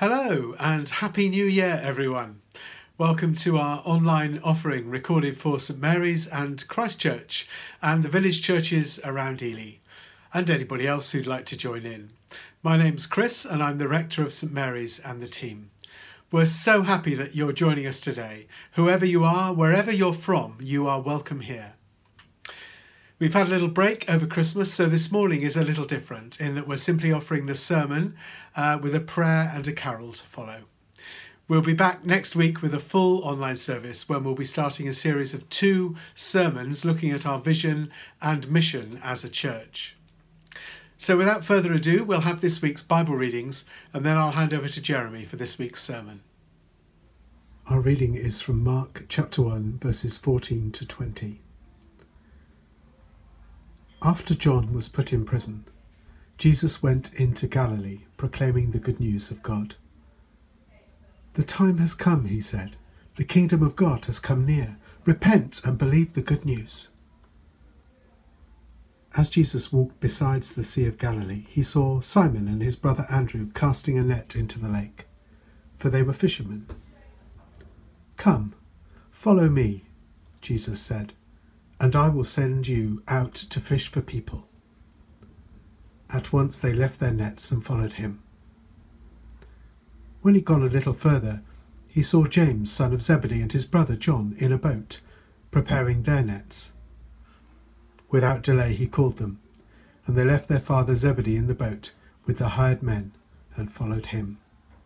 Hello and Happy New Year, everyone. Welcome to our online offering recorded for St Mary's and Christchurch and the village churches around Ely, and anybody else who'd like to join in. My name's Chris and I'm the rector of St Mary's and the team. We're so happy that you're joining us today. Whoever you are, wherever you're from, you are welcome here. We've had a little break over Christmas, so this morning is a little different in that we're simply offering the sermon with a prayer and a carol to follow. We'll be back next week with a full online service when we'll be starting a series of 2 sermons looking at our vision and mission as a church. So without further ado, we'll have this week's Bible readings and then I'll hand over to Jeremy for this week's sermon. Our reading is from Mark chapter 1, verses 14 to 20. After John was put in prison, Jesus went into Galilee, proclaiming the good news of God. "The time has come," he said. "The kingdom of God has come near. Repent and believe the good news." As Jesus walked beside the Sea of Galilee, he saw Simon and his brother Andrew casting a net into the lake, for they were fishermen. "Come, follow me," Jesus said, "and I will send you out to fish for people." At once they left their nets and followed him. When he'd gone a little further, he saw James, son of Zebedee, and his brother John in a boat, preparing their nets. Without delay he called them, and they left their father Zebedee in the boat with the hired men and followed him.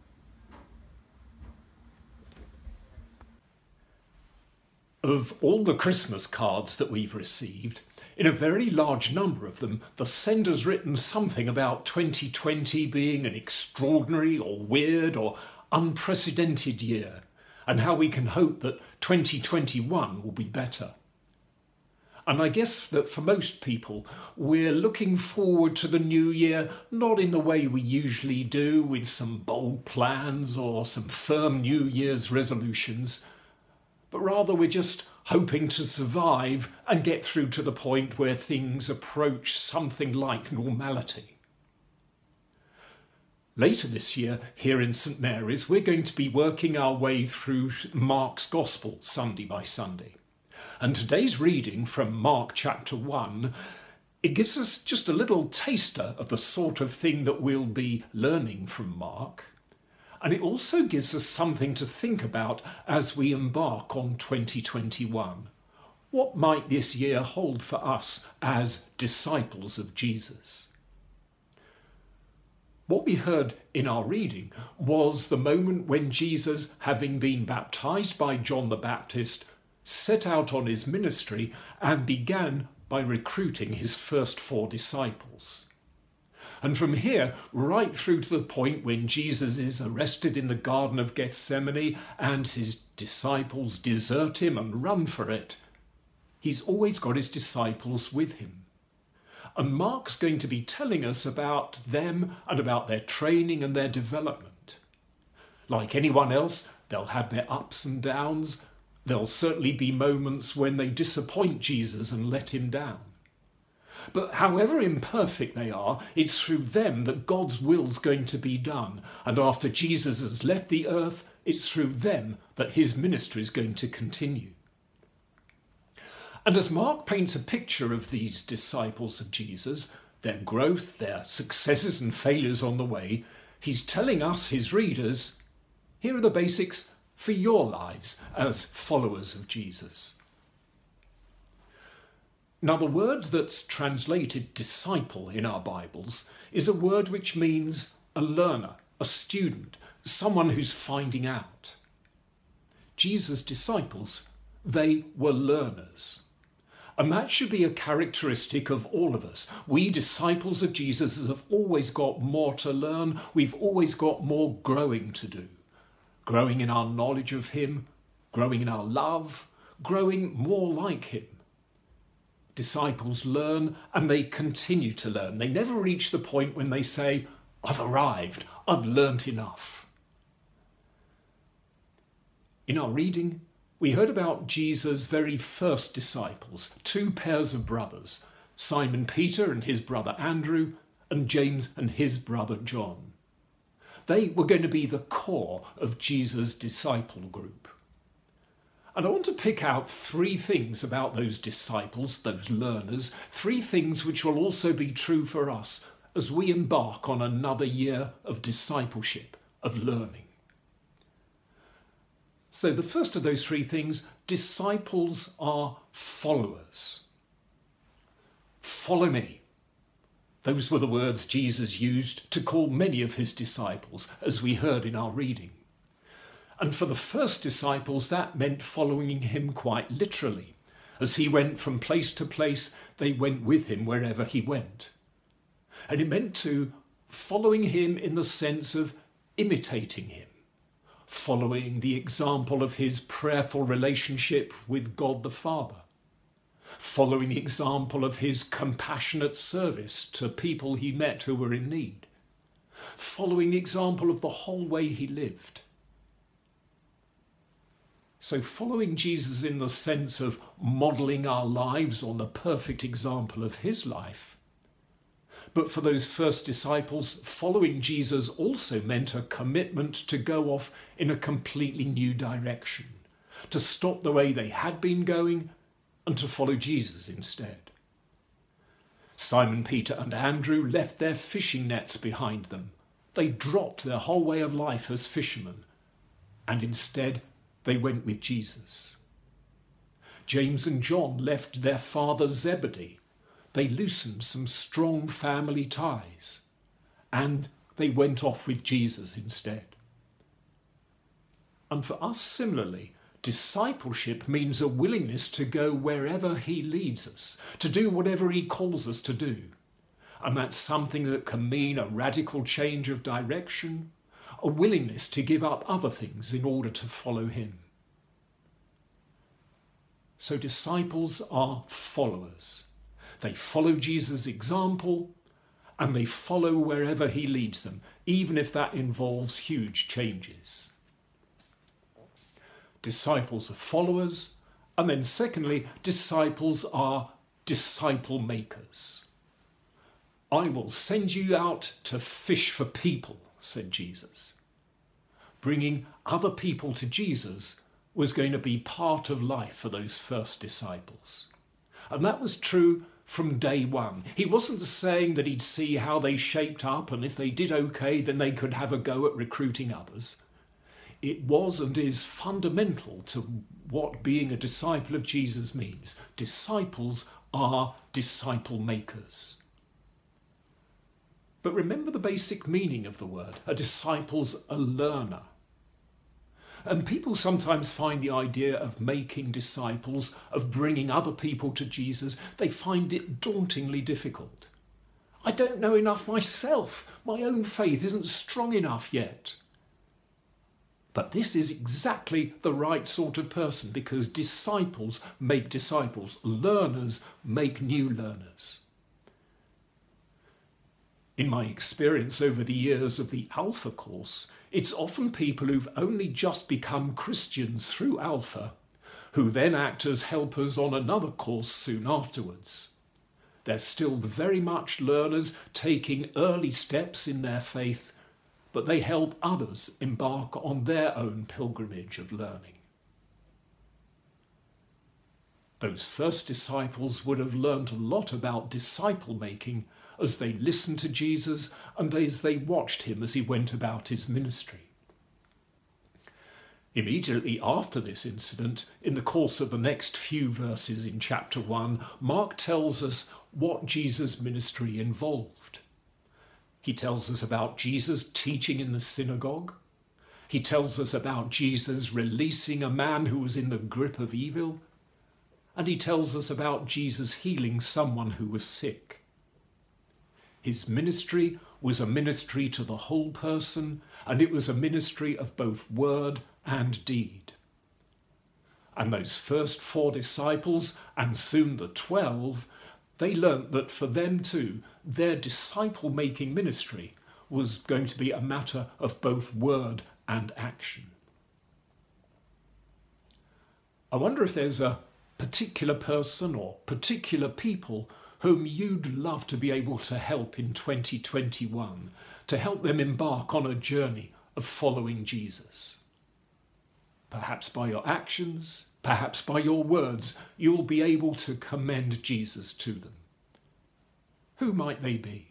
Of all the Christmas cards that we've received, in a very large number of them, the sender's written something about 2020 being an extraordinary or weird or unprecedented year, and how we can hope that 2021 will be better. And I guess that for most people, we're looking forward to the new year, not in the way we usually do, with some bold plans or some firm New Year's resolutions, but rather we're just hoping to survive and get through to the point where things approach something like normality. Later this year, here in St Mary's, we're going to be working our way through Mark's Gospel Sunday by Sunday. And today's reading from Mark chapter 1, it gives us just a little taster of the sort of thing that we'll be learning from Mark. And it also gives us something to think about as we embark on 2021. What might this year hold for us as disciples of Jesus? What we heard in our reading was the moment when Jesus, having been baptized by John the Baptist, set out on his ministry and began by recruiting his first 4 disciples. And from here, right through to the point when Jesus is arrested in the Garden of Gethsemane and his disciples desert him and run for it, he's always got his disciples with him. And Mark's going to be telling us about them and about their training and their development. Like anyone else, they'll have their ups and downs. There'll certainly be moments when they disappoint Jesus and let him down. But however imperfect they are, it's through them that God's will's going to be done. And after Jesus has left the earth, it's through them that his ministry is going to continue. And as Mark paints a picture of these disciples of Jesus, their growth, their successes and failures on the way, he's telling us, his readers, here are the basics for your lives as followers of Jesus. Now, the word that's translated disciple in our Bibles is a word which means a learner, a student, someone who's finding out. Jesus' disciples, they were learners. And that should be a characteristic of all of us. We disciples of Jesus have always got more to learn. We've always got more growing to do. Growing in our knowledge of him, growing in our love, growing more like him. Disciples learn and they continue to learn. They never reach the point when they say, "I've arrived, I've learnt enough." In our reading, we heard about Jesus' very first disciples, 2 pairs of brothers, Simon Peter and his brother Andrew, and James and his brother John. They were going to be the core of Jesus' disciple group. And I want to pick out three things about those disciples, those learners, three things which will also be true for us as we embark on another year of discipleship, of learning. So the first of those three things, disciples are followers. Follow me. Those were the words Jesus used to call many of his disciples, as we heard in our reading. And for the first disciples, that meant following him quite literally. As he went from place to place, they went with him wherever he went. And it meant to following him in the sense of imitating him, following the example of his prayerful relationship with God the Father, following the example of his compassionate service to people he met who were in need, following the example of the whole way he lived. So following Jesus in the sense of modelling our lives on the perfect example of his life. But for those first disciples, following Jesus also meant a commitment to go off in a completely new direction, to stop the way they had been going and to follow Jesus instead. Simon Peter and Andrew left their fishing nets behind them. They dropped their whole way of life as fishermen, and instead they went with Jesus. James and John left their father Zebedee. They loosened some strong family ties, and they went off with Jesus instead. And for us similarly, discipleship means a willingness to go wherever he leads us, to do whatever he calls us to do. And that's something that can mean a radical change of direction, a willingness to give up other things in order to follow him. So disciples are followers. They follow Jesus' example and they follow wherever he leads them, even if that involves huge changes. Disciples are followers, and then secondly, disciples are disciple makers. I will send you out to fish for people, said Jesus. Bringing other people to Jesus was going to be part of life for those first disciples. And that was true from day one. He wasn't saying that he'd see how they shaped up, and if they did okay, then they could have a go at recruiting others. It was and is fundamental to what being a disciple of Jesus means. Disciples are disciple makers. But remember the basic meaning of the word. A disciple's a learner. And people sometimes find the idea of making disciples, of bringing other people to Jesus, they find it dauntingly difficult. I don't know enough myself. My own faith isn't strong enough yet. But this is exactly the right sort of person, because disciples make disciples. Learners make new learners. In my experience over the years of the Alpha course, it's often people who've only just become Christians through Alpha who then act as helpers on another course soon afterwards. They're still very much learners taking early steps in their faith, but they help others embark on their own pilgrimage of learning. Those first disciples would have learned a lot about disciple making as they listened to Jesus and as they watched him as he went about his ministry. Immediately after this incident, in the course of the next few verses in chapter 1, Mark tells us what Jesus' ministry involved. He tells us about Jesus teaching in the synagogue. He tells us about Jesus releasing a man who was in the grip of evil. And he tells us about Jesus healing someone who was sick. His ministry was a ministry to the whole person, and it was a ministry of both word and deed. And those first 4 disciples, and soon the 12, they learnt that for them too, their disciple-making ministry was going to be a matter of both word and action. I wonder if there's a particular person or particular people whom you'd love to be able to help in 2021, to help them embark on a journey of following Jesus? Perhaps by your actions, perhaps by your words, you'll be able to commend Jesus to them. Who might they be?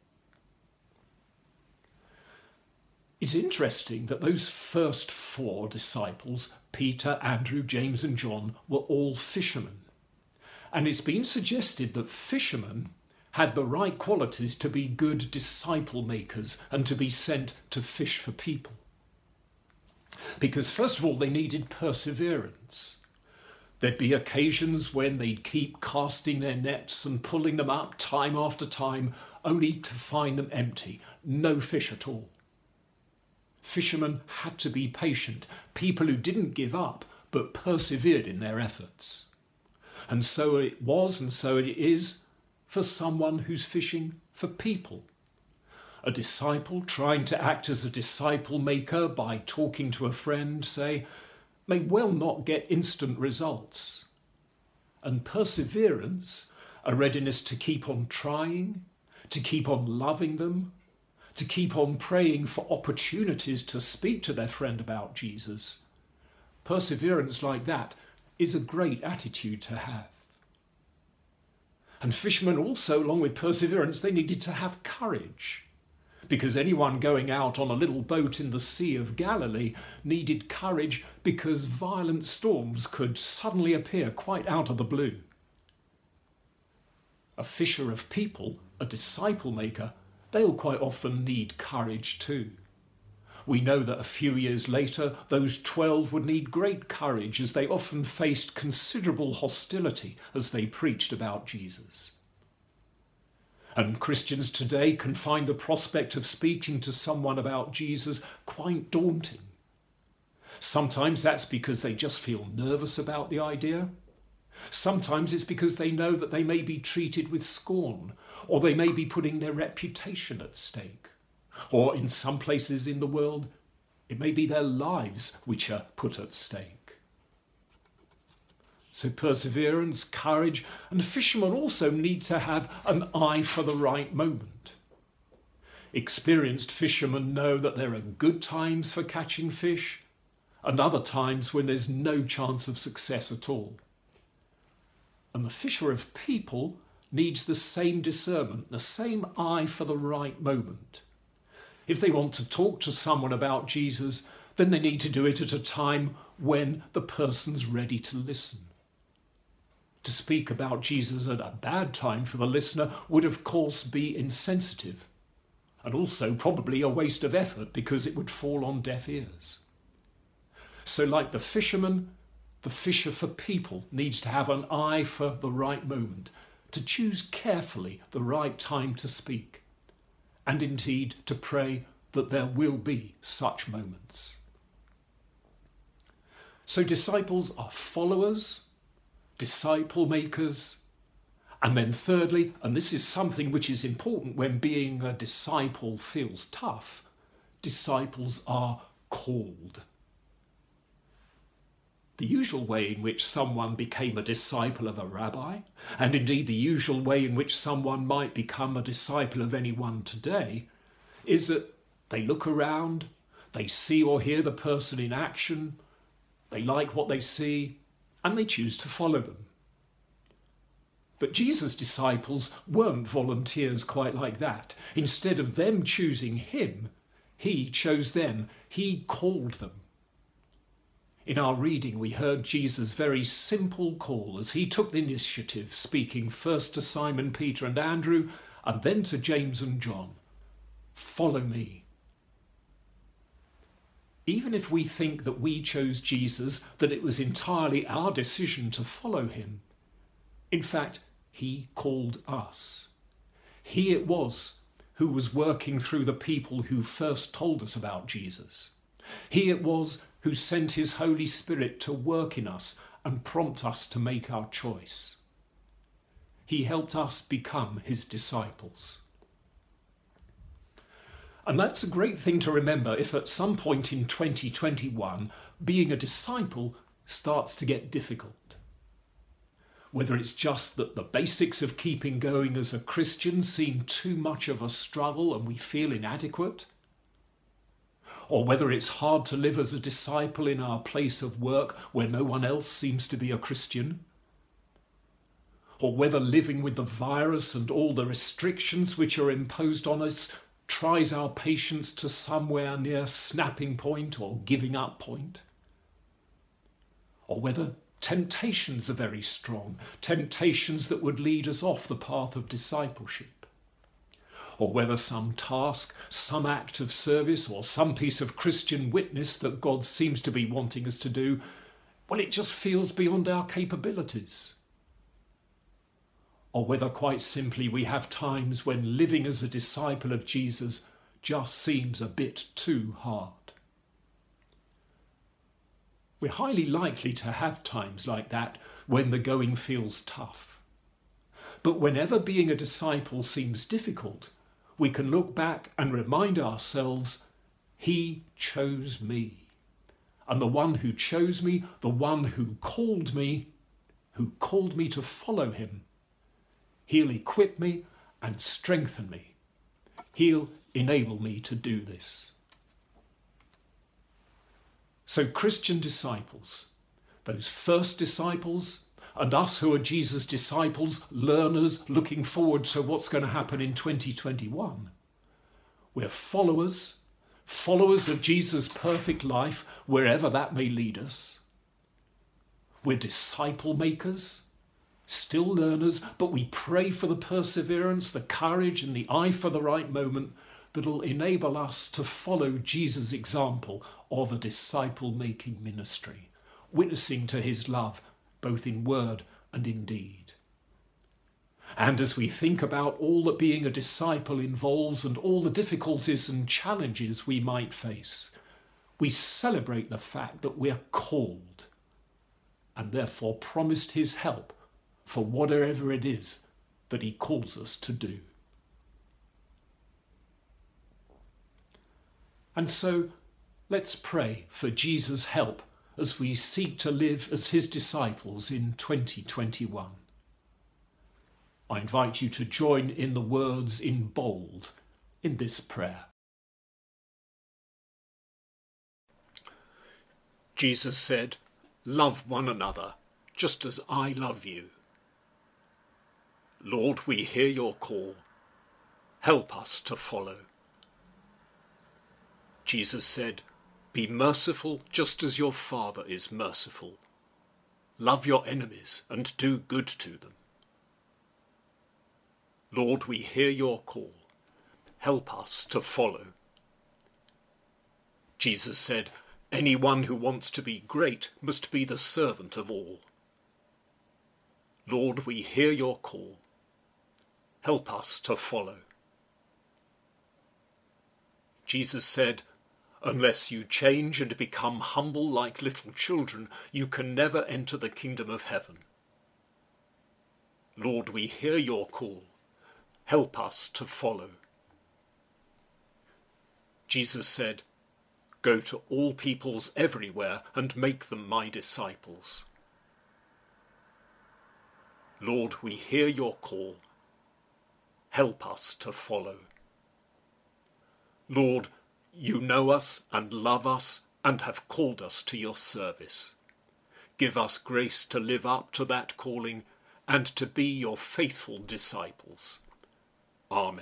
It's interesting that those first 4 disciples, Peter, Andrew, James and John, were all fishermen. And it's been suggested that fishermen had the right qualities to be good disciple makers and to be sent to fish for people. Because first of all, they needed perseverance. There'd be occasions when they'd keep casting their nets and pulling them up time after time, only to find them empty, no fish at all. Fishermen had to be patient, people who didn't give up but persevered in their efforts. And so it was, and so it is, for someone who's fishing for people. A disciple trying to act as a disciple maker by talking to a friend, say, may well not get instant results. And perseverance, a readiness to keep on trying, to keep on loving them, to keep on praying for opportunities to speak to their friend about Jesus. Perseverance like that is a great attitude to have. And fishermen also, along with perseverance, they needed to have courage. Because anyone going out on a little boat in the Sea of Galilee needed courage because violent storms could suddenly appear quite out of the blue. A fisher of people, a disciple maker, they'll quite often need courage too. We know that a few years later, those 12 would need great courage as they often faced considerable hostility as they preached about Jesus. And Christians today can find the prospect of speaking to someone about Jesus quite daunting. Sometimes that's because they just feel nervous about the idea. Sometimes it's because they know that they may be treated with scorn, or they may be putting their reputation at stake. Or in some places in the world, it may be their lives which are put at stake. So perseverance, courage, and fishermen also need to have an eye for the right moment. Experienced fishermen know that there are good times for catching fish and other times when there's no chance of success at all. And the fisher of people needs the same discernment, the same eye for the right moment. If they want to talk to someone about Jesus, then they need to do it at a time when the person's ready to listen. To speak about Jesus at a bad time for the listener would of course be insensitive, and also probably a waste of effort because it would fall on deaf ears. So like the fisherman, the fisher for people needs to have an eye for the right moment, to choose carefully the right time to speak, and indeed to pray that there will be such moments. So disciples are followers, disciple makers, and then thirdly, and this is something which is important when being a disciple feels tough, disciples are called. The usual way in which someone became a disciple of a rabbi, and indeed the usual way in which someone might become a disciple of anyone today, is that they look around, they see or hear the person in action, they like what they see, and they choose to follow them. But Jesus' disciples weren't volunteers quite like that. Instead of them choosing him, he chose them, he called them. In our reading, we heard Jesus' very simple call as he took the initiative, speaking first to Simon, Peter and Andrew, and then to James and John. Follow me. Even if we think that we chose Jesus, that it was entirely our decision to follow him, in fact, he called us. He it was who was working through the people who first told us about Jesus. He it was who sent his Holy Spirit to work in us and prompt us to make our choice. He helped us become his disciples. And that's a great thing to remember if at some point in 2021, being a disciple starts to get difficult. whether it's just that the basics of keeping going as a Christian seem too much of a struggle and we feel inadequate, or whether it's hard to live as a disciple in our place of work where no one else seems to be a Christian, or whether living with the virus and all the restrictions which are imposed on us tries our patience to somewhere near snapping point or giving up point, or whether temptations are very strong, temptations that would lead us off the path of discipleship, or whether some task, some act of service, or some piece of Christian witness that God seems to be wanting us to do, well, it just feels beyond our capabilities. Or whether quite simply we have times when living as a disciple of Jesus just seems a bit too hard. We're highly likely to have times like that when the going feels tough. But whenever being a disciple seems difficult, we can look back and remind ourselves, He chose me. And the one who chose me, the one who called me to follow him, He'll equip me and strengthen me. He'll enable me to do this. So Christian disciples, those first disciples, and us who are Jesus' disciples, learners, looking forward to what's going to happen in 2021, we're followers of Jesus' perfect life, wherever that may lead us. We're disciple makers, still learners, but we pray for the perseverance, the courage and the eye for the right moment that'll enable us to follow Jesus' example of a disciple-making ministry, witnessing to his love both in word and in deed. And as we think about all that being a disciple involves and all the difficulties and challenges we might face, we celebrate the fact that we're called and therefore promised his help for whatever it is that he calls us to do. And so let's pray for Jesus' help as we seek to live as his disciples in 2021. I invite you to join in the words in bold in this prayer. Jesus said, "Love one another, just as I love you." Lord, we hear your call. Help us to follow. Jesus said, "Be merciful just as your Father is merciful. Love your enemies and do good to them." Lord, we hear your call. Help us to follow. Jesus said, "Anyone who wants to be great must be the servant of all." Lord, we hear your call. Help us to follow. Jesus said, "Unless you change and become humble like little children, you can never enter the kingdom of heaven." Lord, we hear your call. Help us to follow. Jesus said, "Go to all peoples everywhere and make them my disciples." Lord, we hear your call. Help us to follow. Lord, you know us and love us and have called us to your service. Give us grace to live up to that calling and to be your faithful disciples. Amen.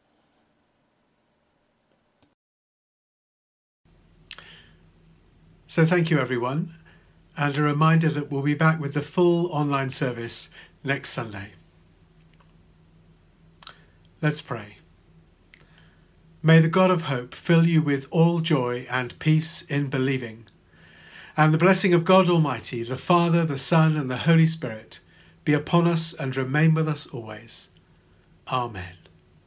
So thank you everyone, and a reminder that we'll be back with the full online service next Sunday. Let's pray. May the God of hope fill you with all joy and peace in believing, and the blessing of God Almighty, the Father, the Son, and the Holy Spirit be upon us and remain with us always. Amen.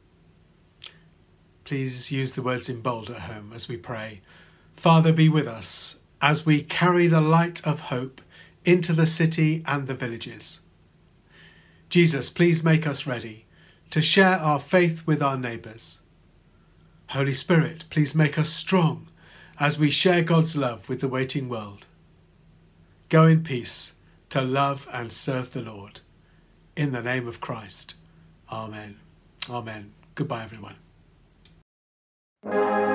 Please use the words in bold at home as we pray. Father, be with us as we carry the light of hope into the city and the villages. Jesus, please make us ready to share our faith with our neighbours. Holy Spirit, please make us strong as we share God's love with the waiting world. Go in peace to love and serve the Lord. in the name of Christ. Amen. Amen. Goodbye, everyone.